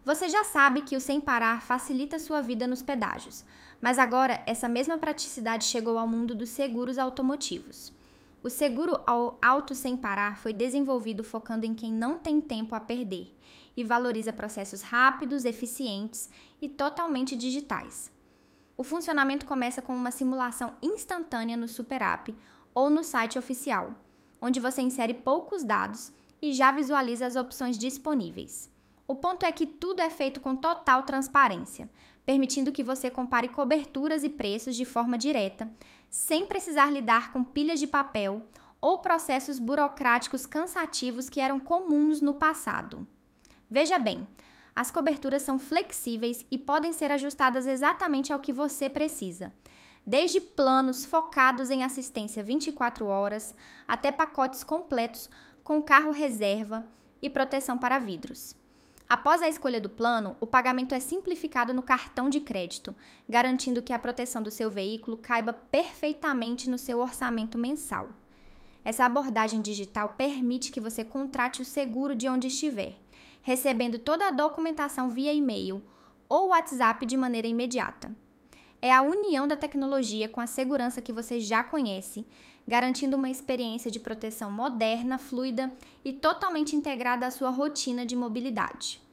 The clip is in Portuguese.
Você já sabe que o Sem Parar facilita sua vida nos pedágios, mas agora essa mesma praticidade chegou ao mundo dos seguros automotivos. O seguro Auto Sem Parar foi desenvolvido focando em quem não tem tempo a perder e valoriza processos rápidos, eficientes e totalmente digitais. O funcionamento começa com uma simulação instantânea no Super App ou no site oficial, onde você insere poucos dados e já visualiza as opções disponíveis. O ponto é que tudo é feito com total transparência, permitindo que você compare coberturas e preços de forma direta, sem precisar lidar com pilhas de papel ou processos burocráticos cansativos que eram comuns no passado. Veja bem, as coberturas são flexíveis e podem ser ajustadas exatamente ao que você precisa, desde planos focados em assistência 24 horas até pacotes completos com carro reserva e proteção para vidros. Após a escolha do plano, o pagamento é simplificado no cartão de crédito, garantindo que a proteção do seu veículo caiba perfeitamente no seu orçamento mensal. Essa abordagem digital permite que você contrate o seguro de onde estiver, recebendo toda a documentação via e-mail ou WhatsApp de maneira imediata. É a união da tecnologia com a segurança que você já conhece, garantindo uma experiência de proteção moderna, fluida e totalmente integrada à sua rotina de mobilidade.